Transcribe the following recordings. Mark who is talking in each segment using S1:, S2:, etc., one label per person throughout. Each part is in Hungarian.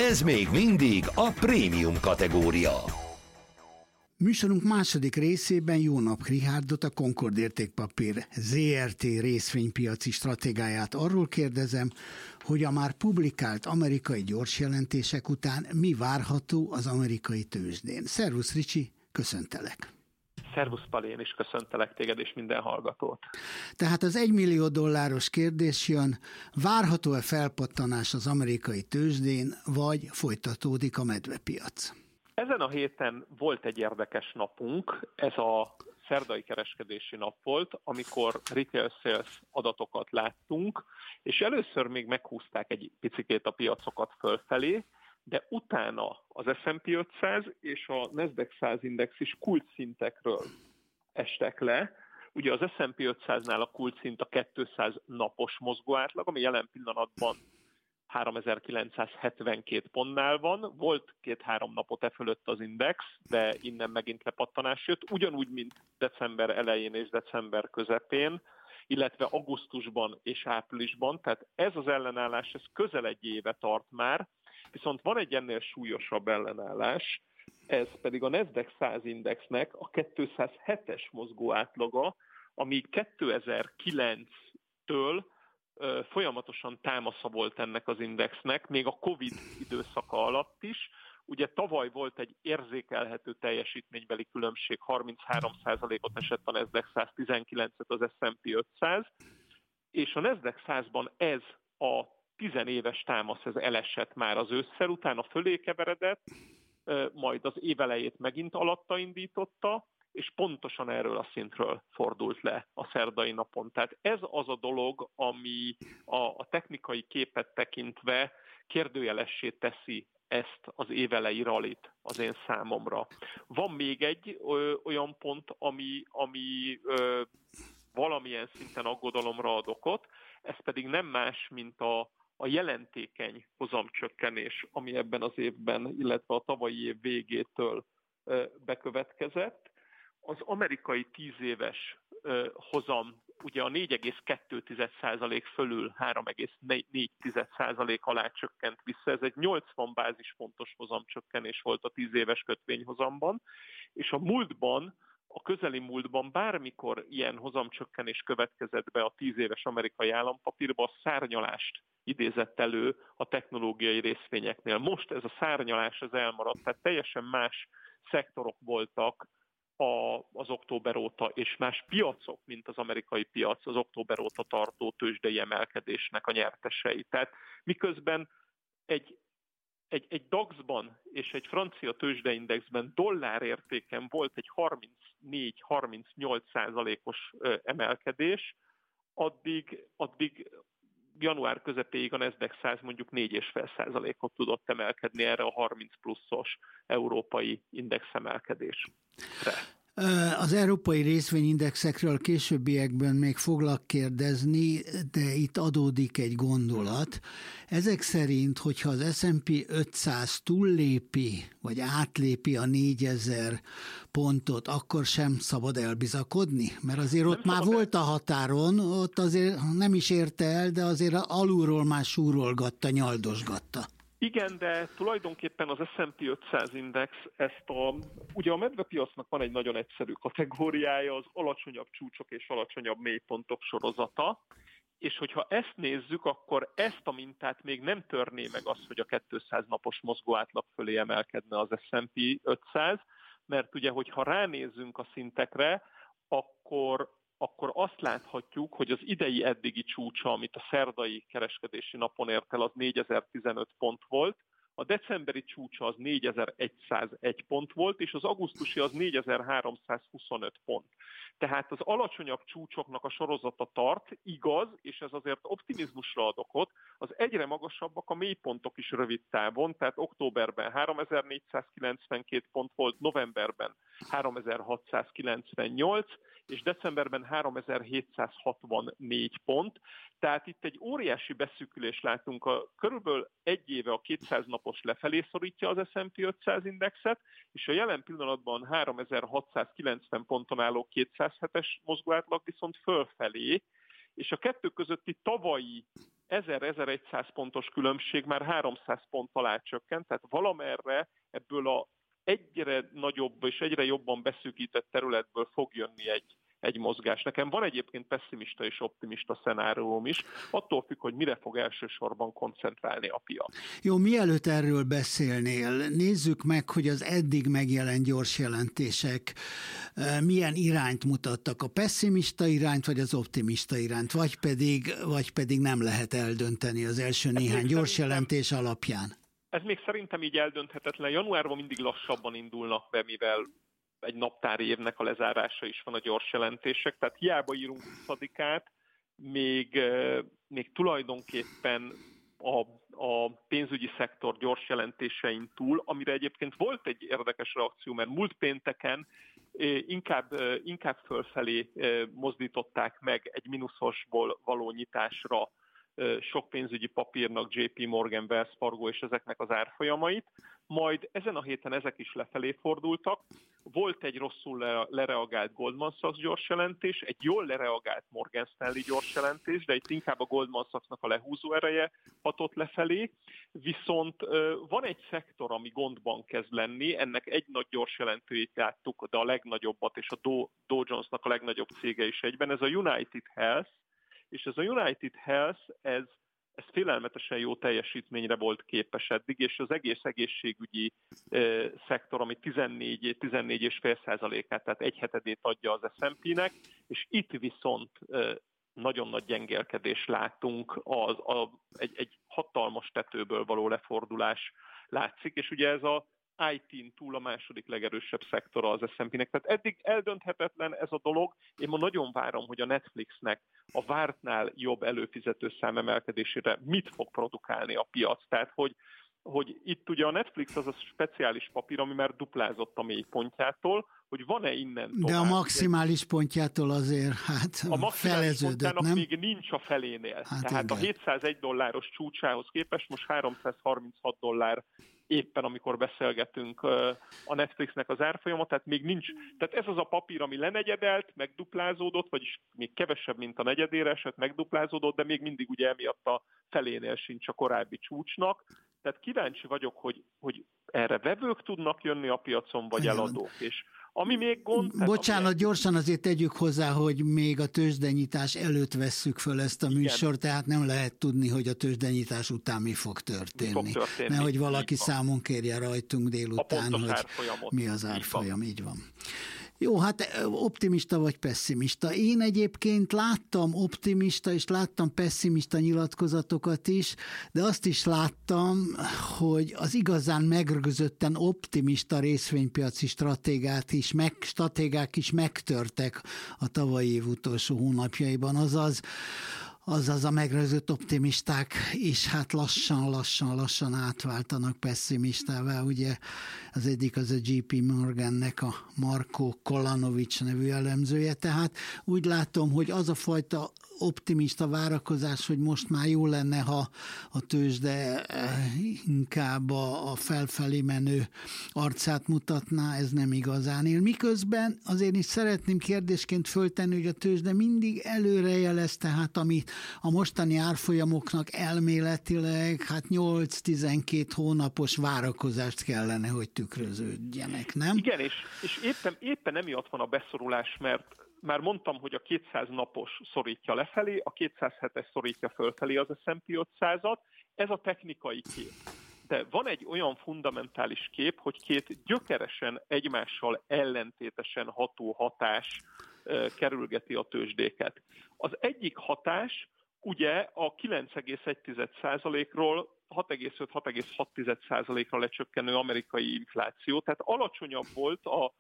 S1: Ez még mindig a prémium kategória.
S2: Műsorunk második részében Jónap Richárdot, a Concord Értékpapír ZRT részvénypiaci stratégáját arról kérdezem, hogy a már publikált amerikai gyorsjelentések után mi várható az amerikai tőzsdén. Szervusz Ricsi, köszöntelek!
S3: Szervusz Pali, én is köszöntelek téged és minden hallgatót.
S2: Tehát az $1 millió kérdés jön, várható-e felpattanás az amerikai tőzsdén, vagy folytatódik a medvepiac?
S3: Ezen a héten volt egy érdekes napunk, ez a szerdai kereskedési nap volt, amikor retail sales adatokat láttunk, és először még meghúzták egy picikét a piacokat fölfelé, de utána az S&P 500 és a Nasdaq 100 index is kulcsszintekről estek le. Ugye az S&P 500-nál a kulcsszint a 200 napos mozgóátlag, ami jelen pillanatban 3972 pontnál van, volt 2-3 napot e fölött az index, de innen megint lepattanás jött, ugyanúgy, mint december elején és december közepén, illetve augusztusban és áprilisban, tehát ez az ellenállás, ez közel egy éve tart már, viszont van egy ennél súlyosabb ellenállás, ez pedig a Nasdaq 100 indexnek a 207-es mozgó átlaga, ami 2009-től folyamatosan támasza volt ennek az indexnek, még a Covid időszaka alatt is. Ugye tavaly volt egy érzékelhető teljesítménybeli különbség, 33%-ot esett a Nasdaq 100, 19-et az S&P 500, és a Nasdaq 100-ban ez a 10 éves támasz, ez elesett már az ősszel, utána fölé keveredett, majd az év elejét megint alatta indította, és pontosan erről a szintről fordult le a szerdai napon. Tehát ez az a dolog, ami a technikai képet tekintve kérdőjelessé teszi ezt az évelei rallit az én számomra. Van még egy olyan pont, ami valamilyen szinten aggodalomra ad okot, ez pedig nem más, mint a jelentékeny hozamcsökkenés, ami ebben az évben, illetve a tavalyi év végétől bekövetkezett. Az amerikai 10 éves hozam ugye a 4,2% fölül 3,4% alá csökkent vissza. Ez egy 80 bázispontos hozamcsökkenés volt a 10 éves kötvényhozamban, és a múltban, a közeli múltban bármikor ilyen hozamcsökkenés következett be a 10 éves amerikai állampapírba, a szárnyalást idézett elő a technológiai részvényeknél. Most ez a szárnyalás az elmaradt, tehát teljesen más szektorok voltak az október óta, és más piacok, mint az amerikai piac, az október óta tartó tőzsdei emelkedésnek a nyertesei. Tehát miközben egy DAX-ban és egy francia tőzsdeindexben dollárértéken volt egy 34-38%-os emelkedés, addig január közepéig a Nasdaq 100 mondjuk 4,5%-ot tudott emelkedni erre a 30 pluszos európai indexemelkedésre.
S2: Az európai részvényindexekről későbbiekben még foglak kérdezni, de itt adódik egy gondolat. Ezek szerint, hogyha az S&P 500 túllépi, vagy átlépi a 4000 pontot, akkor sem szabad elbizakodni? Mert azért ott már volt a határon, ott azért nem is érte el, de azért alulról már súrolgatta, nyaldosgatta.
S3: Igen, de tulajdonképpen az S&P 500 index ugye a medvepiacnak van egy nagyon egyszerű kategóriája, az alacsonyabb csúcsok és alacsonyabb mélypontok sorozata, és hogyha ezt nézzük, akkor ezt a mintát még nem törné meg az, hogy a 200 napos mozgóátlag fölé emelkedne az S&P 500, mert ugye, hogyha ránézzünk a szintekre, akkor azt láthatjuk, hogy az idei eddigi csúcsa, amit a szerdai kereskedési napon ért el, az 4015 pont volt, a decemberi csúcsa az 4101 pont volt, és az augusztusi az 4325 pont. Tehát az alacsonyabb csúcsoknak a sorozata tart, igaz, és ez azért optimizmusra ad okot, az egyre magasabbak a mélypontok is rövid távon, tehát októberben 3492 pont volt, novemberben 3698, és decemberben 3764 pont. Tehát itt egy óriási beszűkülés látunk. Körülbelül egy éve a 200 napos lefelé szorítja az S&P 500 indexet, és a jelen pillanatban 3690 ponton álló 207-es mozgóátlag viszont fölfelé, és a kettő közötti tavalyi 1000-1100 pontos különbség már 300 pont alá csökkent, tehát valamerre ebből a egyre nagyobb és egyre jobban beszűkített területből fog jönni egy mozgás. Nekem van egyébként pessimista és optimista szenárióm is, attól függ, hogy mire fog elsősorban koncentrálni a piac.
S2: Jó, mielőtt erről beszélnél, nézzük meg, hogy az eddig megjelent gyors jelentések milyen irányt mutattak, a pessimista irányt, vagy az optimista irányt, vagy pedig nem lehet eldönteni az első néhány gyors jelentés alapján.
S3: Ez még szerintem így eldönthetetlen. Januárban mindig lassabban indulnak be, mivel egy naptári évnek a lezárása is van a gyors jelentések, tehát hiába írunk 20-át, még tulajdonképpen a pénzügyi szektor gyors jelentésein túl, amire egyébként volt egy érdekes reakció, mert múlt pénteken inkább fölfelé mozdították meg egy mínuszosból való nyitásra sok pénzügyi papírnak, JP Morgan, Wells Fargo és ezeknek az árfolyamait, majd ezen a héten ezek is lefelé fordultak. Volt egy rosszul lereagált Goldman Sachs gyors jelentés, egy jól lereagált Morgan Stanley gyors jelentés, de itt inkább a Goldman Sachsnak a lehúzó ereje hatott lefelé. Viszont van egy szektor, ami gondban kezd lenni, ennek egy nagy gyors jelentőjét láttuk, de a legnagyobbat, és a Dow Jonesnak a legnagyobb cége is egyben, ez a United Health, és ez a United Health, ez félelmetesen jó teljesítményre volt képes eddig, és az egész egészségügyi szektor, ami 14,5%-át, tehát 1/7 adja az S&P-nek, és itt viszont nagyon nagy gyengelkedést látunk, egy hatalmas tetőből való lefordulás látszik, és ugye ez a IT-n túl a második legerősebb szektora az S&P-nek. Tehát eddig eldönthetetlen ez a dolog. Én ma nagyon várom, hogy a Netflixnek a vártnál jobb előfizető szám emelkedésére mit fog produkálni a piac. Tehát, hogy itt ugye a Netflix az a speciális papír, ami már duplázott a mélypontjától, hogy van-e innen tovább.
S2: De a maximális pontjától azért
S3: a
S2: feleződött, nem?
S3: még nincs a felénél. Tehát
S2: igen.
S3: a 701 dolláros csúcsához képest most 336 dollár éppen, amikor beszélgetünk a Netflixnek az árfolyama, tehát még nincs. Tehát ez az a papír, ami lenegyedelt, megduplázódott, vagyis még kevesebb, mint a negyedére esett, megduplázódott, de még mindig ugye emiatt a felénél sincs a korábbi csúcsnak. Tehát kíváncsi vagyok, hogy erre vevők tudnak jönni a piacon, vagy eladók. És ami még gond...
S2: Bocsánat, gyorsan azért tegyük hozzá, hogy még a tőzsdenyítás előtt vesszük föl ezt a műsort, tehát nem lehet tudni, hogy a tőzsdenyítás után mi fog történni. Nehogy valaki számon kérje rajtunk délután, hogy mi az árfolyam, így van. Jó, hát optimista vagy pessimista. Én egyébként láttam optimista és láttam pessimista nyilatkozatokat is, de azt is láttam, hogy az igazán megrögzötten optimista részvénypiaci stratégák is megtörtek a tavalyi év utolsó hónapjaiban, azaz a megrögzött optimisták is hát lassan átváltanak pessimistává. Ugye az egyik az a JP Morgannek a Marko Kolanovics nevű elemzője, tehát úgy látom, hogy az a fajta optimista várakozás, hogy most már jó lenne, ha a tőzsde inkább a felfelé menő arcát mutatná, ez nem igazán él. Miközben azért is szeretném kérdésként föltenni, hogy a tőzsde mindig előrejelez, tehát amit a mostani árfolyamoknak elméletileg 8-12 hónapos várakozást kellene, hogy tükröződjenek, nem?
S3: Igen, és éppen emiatt van a beszorulás, mert már mondtam, hogy a 200 napos szorítja lefelé, a 207-es szorítja fölfelé az S&P 500-at, ez a technikai kép. De van egy olyan fundamentális kép, hogy két gyökeresen egymással ellentétesen ható hatás kerülgeti a tőzsdéket. Az egyik hatás ugye a 9,1%-ról 6,5-6,6%-ra lecsökkenő amerikai infláció, tehát alacsonyabb volt a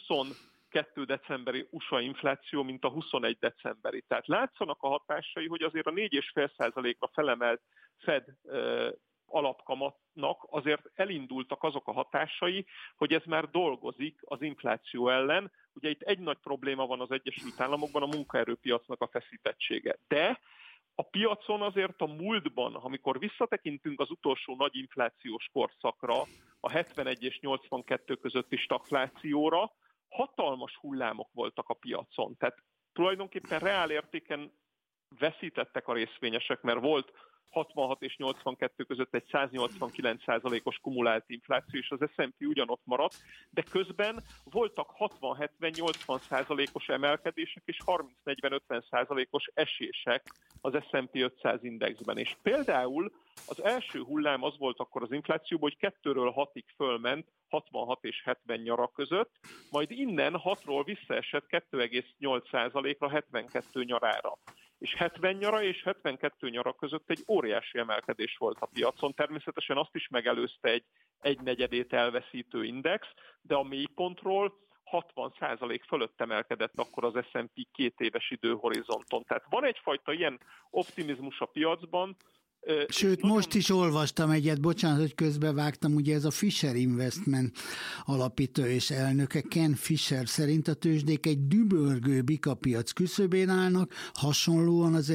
S3: 22 decemberi USA infláció, mint a 21 decemberi. Tehát látszanak a hatásai, hogy azért a 4,5%-ra felemelt Fed alapkamatnak azért elindultak azok a hatásai, hogy ez már dolgozik az infláció ellen. Ugye itt egy nagy probléma van az Egyesült Államokban, a munkaerőpiacnak a feszítettsége. De a piacon azért a múltban, amikor visszatekintünk az utolsó nagy inflációs korszakra, a 71 és 82 közötti stagflációra, hatalmas hullámok voltak a piacon. Tehát tulajdonképpen reál értéken veszítettek a részvényesek, mert volt 66 és 82 között egy 189%-os kumulált infláció, és az S&P ugyanott maradt, de közben voltak 60-70-80%-os emelkedések és 30-40-50%-os esések az S&P 500 indexben. És például az első hullám az volt akkor az inflációban, hogy 2-ről 6-ig fölment 66 és 70 nyara között, majd innen 6-ról visszaesett 2,8%-ra 72 nyarára. És 70 nyara és 72 nyara között egy óriási emelkedés volt a piacon. Természetesen azt is megelőzte egy negyedét elveszítő index, de a mélypontról 60% fölött emelkedett akkor az S&P 2 éves időhorizonton. Tehát van egyfajta ilyen optimizmus a piacban.
S2: Sőt, most is olvastam egyet, bocsánat, hogy közbevágtam, ugye ez a Fisher Investment alapító és elnöke, Ken Fisher szerint a tőzsdék egy dübörgő bikapiac küszöbén állnak, hasonlóan az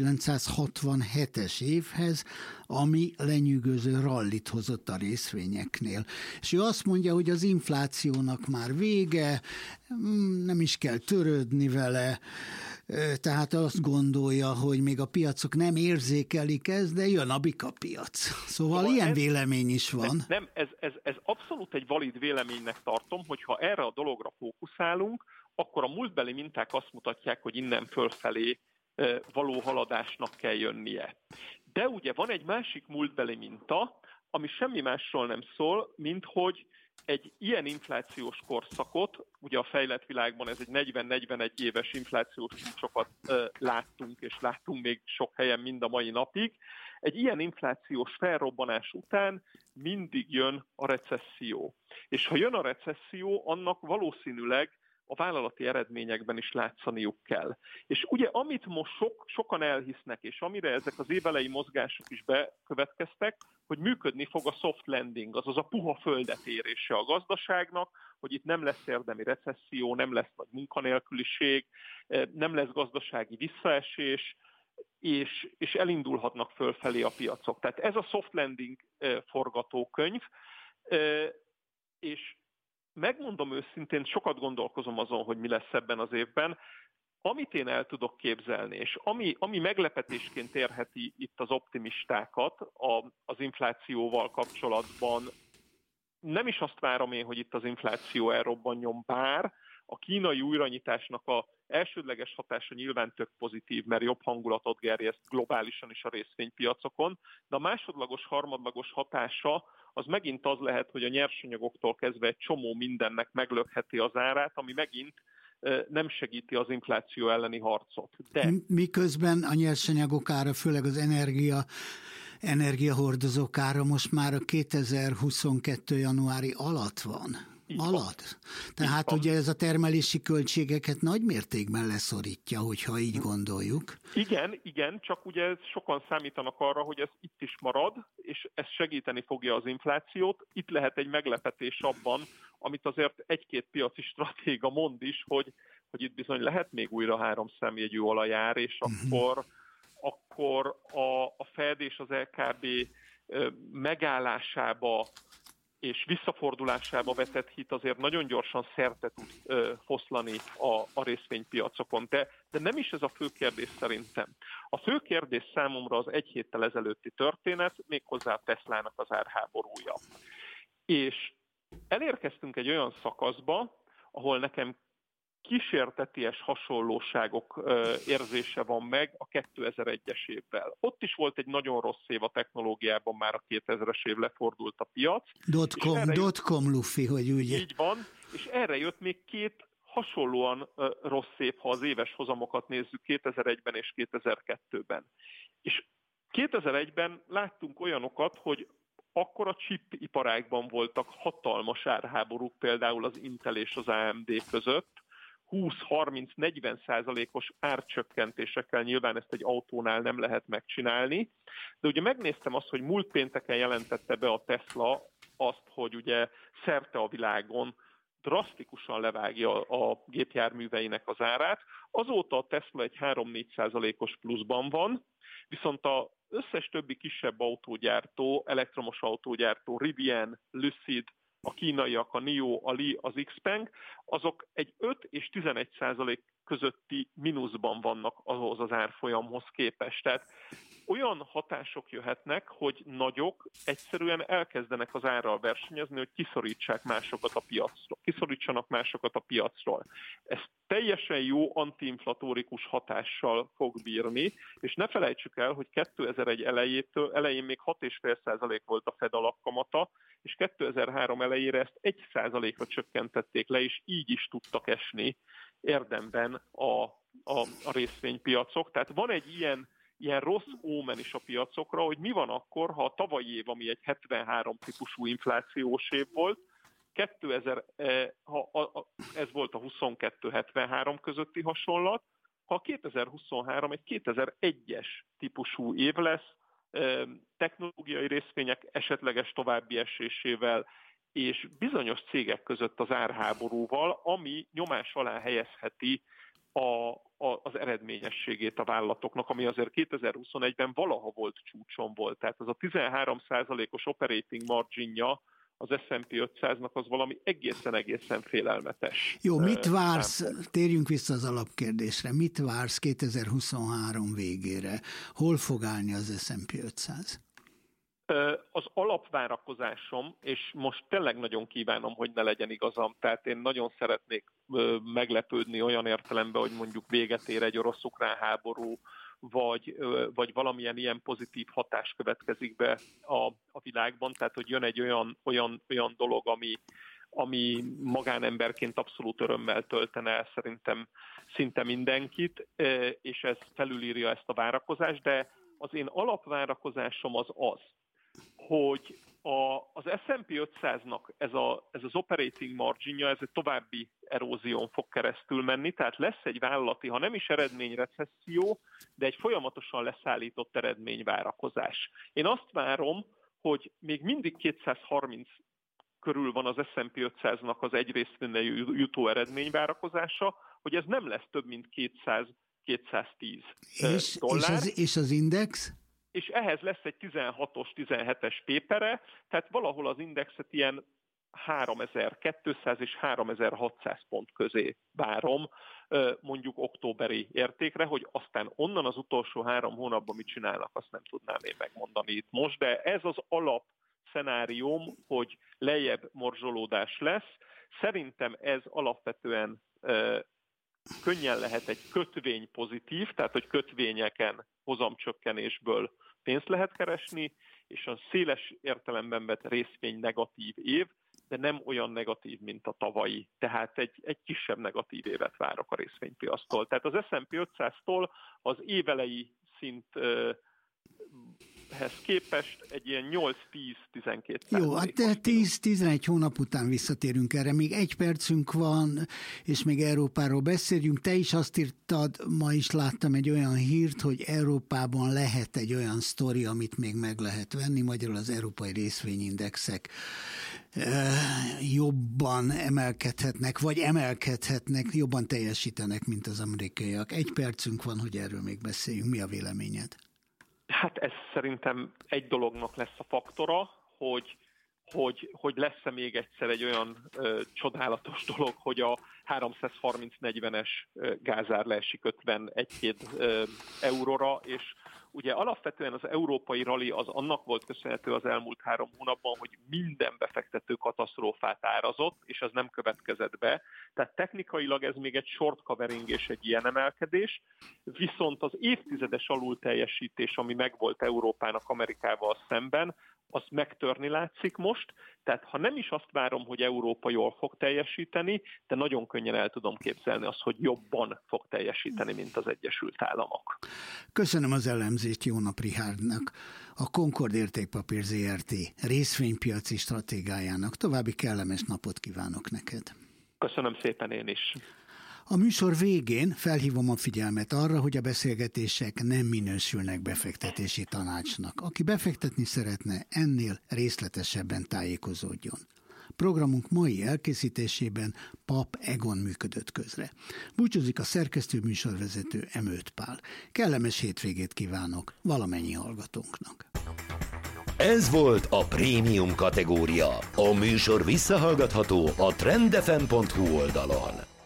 S2: 1967-es évhez, ami lenyűgöző rallit hozott a részvényeknél. És ő azt mondja, hogy az inflációnak már vége, nem is kell törődni vele, tehát azt gondolja, hogy még a piacok nem érzékelik ezt, de jön a bikapiac. Szóval ilyen vélemény is van.
S3: Nem, ez abszolút egy valid véleménynek tartom, hogyha erre a dologra fókuszálunk, akkor a múltbeli minták azt mutatják, hogy innen fölfelé való haladásnak kell jönnie. De ugye van egy másik múltbeli minta, ami semmi másról nem szól, mint hogy egy ilyen inflációs korszakot, ugye a fejlett világban ez egy 40-41 éves inflációs csúcsokat láttunk, és láttunk még sok helyen mind a mai napig. Egy ilyen inflációs felrobbanás után mindig jön a recesszió. És ha jön a recesszió, annak valószínűleg a vállalati eredményekben is látszaniuk kell. És ugye amit most sokan elhisznek, és amire ezek az évelei mozgások is bekövetkeztek, hogy működni fog a soft landing, azaz a puha földet érése a gazdaságnak, hogy itt nem lesz érdemi recesszió, nem lesz nagy munkanélküliség, nem lesz gazdasági visszaesés, és elindulhatnak fölfelé a piacok. Tehát ez a soft landing forgatókönyv, és megmondom őszintén, sokat gondolkozom azon, hogy mi lesz ebben az évben. Amit én el tudok képzelni, és ami meglepetésként érheti itt az optimistákat az inflációval kapcsolatban, nem is azt várom én, hogy itt az infláció elrobbanjon, bár a kínai újranyitásnak a elsődleges hatása nyilván tök pozitív, mert jobb hangulatot gerjeszt globálisan is a részvénypiacokon, de a másodlagos, harmadlagos hatása az megint az lehet, hogy a nyersanyagoktól kezdve egy csomó mindennek meglökheti az árát, ami megint nem segíti az infláció elleni harcot. De
S2: miközben a nyersanyagok ára, főleg az energiahordozók ára most már a 2022. januári alatt van. Tehát ugye ez a termelési költségeket nagy mértékben leszorítja, hogyha így gondoljuk.
S3: Igen, csak ugye sokan számítanak arra, hogy ez itt is marad, és ez segíteni fogja az inflációt. Itt lehet egy meglepetés abban, amit azért egy-két piaci stratéga mond is, hogy itt bizony lehet még újra 3 számjegyű olajár, és akkor a Fed és az LKB megállásába és visszafordulásába vetett hit azért nagyon gyorsan szerte tud foszlani a részvénypiacokon. De nem is ez a fő kérdés szerintem. A fő kérdés számomra az egy héttel ezelőtti történet, méghozzá a Teslának az árháborúja. És elérkeztünk egy olyan szakaszba, ahol nekem kísérteties hasonlóságok érzése van meg a 2001-es évvel. Ott is volt egy nagyon rossz év a technológiában, már a 2000-es év lefordult a piac.
S2: Dotcom lufi, hogy úgy.
S3: Így van, és erre jött még 2 hasonlóan rossz év, ha az éves hozamokat nézzük 2001-ben és 2002-ben. És 2001-ben láttunk olyanokat, hogy akkor a chip iparágban voltak hatalmas árháborúk, például az Intel és az AMD között, 20-30-40%-os árcsökkentésekkel, nyilván ezt egy autónál nem lehet megcsinálni, de ugye megnéztem azt, hogy múlt pénteken jelentette be a Tesla azt, hogy ugye szerte a világon drasztikusan levágja a gépjárműveinek az árát. Azóta a Tesla egy 3-4%-os pluszban van, viszont az összes többi kisebb autógyártó, elektromos autógyártó, Rivian, Lucid, a kínaiak, a NIO, a Li, az Xpeng, azok egy 5 és 11% közötti mínuszban vannak ahhoz az árfolyamhoz képest. Tehát olyan hatások jöhetnek, hogy nagyok egyszerűen elkezdenek az árral versenyezni, hogy kiszorítsanak másokat a piacról. Ez teljesen jó antiinflatórikus hatással fog bírni, és ne felejtsük el, hogy 2001 elején még 6,5% volt a Fed alapkamata, és 2003 elejére ezt 1%-ra csökkentették le, és így is tudtak esni érdemben a részvénypiacok. Tehát van egy ilyen rossz ómen is a piacokra, hogy mi van akkor, ha a tavalyi év, ami egy 73 típusú inflációs év volt, ez volt a 22-73 közötti hasonlat, ha 2023 egy 2001-es típusú év lesz, technológiai részvények esetleges további esésével, és bizonyos cégek között az árháborúval, ami nyomás alá helyezheti az eredményességét a vállalatoknak, ami azért 2021-ben valaha volt csúcson volt. Tehát az a 13%-os operating marginja az S&P 500-nak az valami egészen félelmetes.
S2: Jó, mit vársz, térjünk vissza az alapkérdésre, mit vársz 2023 végére? Hol fog állni az S&P 500?
S3: Az alapvárakozásom, és most tényleg nagyon kívánom, hogy ne legyen igazam, tehát én nagyon szeretnék meglepődni olyan értelemben, hogy mondjuk véget ér egy orosz-ukrán háború, vagy valamilyen ilyen pozitív hatás következik be a világban, tehát hogy jön egy olyan dolog, ami magánemberként abszolút örömmel töltene el szerintem szinte mindenkit, és ez felülírja ezt a várakozást, de az én alapvárakozásom az, hogy az S&P 500-nak ez az operating marginja, ez egy további erózión fog keresztül menni, tehát lesz egy vállalati, ha nem is eredményrecesszió, de egy folyamatosan leszállított eredményvárakozás. Én azt várom, hogy még mindig 230 körül van az S&P 500-nak az egy részvényre jutó eredményvárakozása, hogy ez nem lesz több, mint 200-210 dollár.
S2: És az index?
S3: És ehhez lesz egy 16-os, 17-es pépere, tehát valahol az indexet ilyen 3200 és 3600 pont közé várom, mondjuk októberi értékre, hogy aztán onnan az utolsó 3 hónapban mit csinálnak, azt nem tudnám én megmondani itt most, de ez az alapszenárium, hogy lejjebb morzsolódás lesz. Szerintem ez alapvetően könnyen lehet egy kötvény pozitív, tehát hogy kötvényeken hozamcsökkenésből pénzt lehet keresni, és a széles értelemben vett részvény negatív év, de nem olyan negatív, mint a tavalyi. Tehát egy kisebb negatív évet várok a részvénypiasztól. Tehát az S&P 500-tól az évelei szinthez képest egy ilyen 8-10-12%.
S2: Jó, hát 10-11 hónap után visszatérünk erre. Még 1 percünk van, és még Európáról beszéljünk. Te is azt írtad, ma is láttam egy olyan hírt, hogy Európában lehet egy olyan sztori, amit még meg lehet venni, magyarul az európai részvényindexek jobban emelkedhetnek, vagy emelkedhetnek, jobban teljesítenek, mint az amerikaiak. 1 percünk van, hogy erről még beszéljünk. Mi a véleményed? Hát
S3: ez szerintem egy dolognak lesz a faktora, hogy lesz-e még egyszer egy olyan csodálatos dolog, hogy a 330-40-es gázár leesik 51-2 euróra, és ugye alapvetően az európai rali az annak volt köszönhető az elmúlt 3 hónapban, hogy minden befektető katasztrófát árazott, és ez nem következett be. Tehát technikailag ez még egy short covering és egy ilyen emelkedés, viszont az évtizedes alulteljesítés, ami megvolt Európának Amerikával szemben, az megtörni látszik most, tehát ha nem is azt várom, hogy Európa jól fog teljesíteni, de nagyon könnyen el tudom képzelni azt, hogy jobban fog teljesíteni, mint az Egyesült Államok.
S2: Köszönöm az elemzést Jónap Richárdnak, a Concord Értékpapír Zrt. Részvénypiaci stratégájának. További kellemes napot kívánok neked.
S3: Köszönöm szépen én is.
S2: A műsor végén felhívom a figyelmet arra, hogy a beszélgetések nem minősülnek befektetési tanácsnak. Aki befektetni szeretne, ennél részletesebben tájékozódjon. Programunk mai elkészítésében Pap Egon működött közre. Búcsúzik a szerkesztő műsorvezető Emőt Pál. Kellemes hétvégét kívánok valamennyi hallgatónknak.
S1: Ez volt a prémium kategória. A műsor visszahallgatható a trendfm.hu oldalon.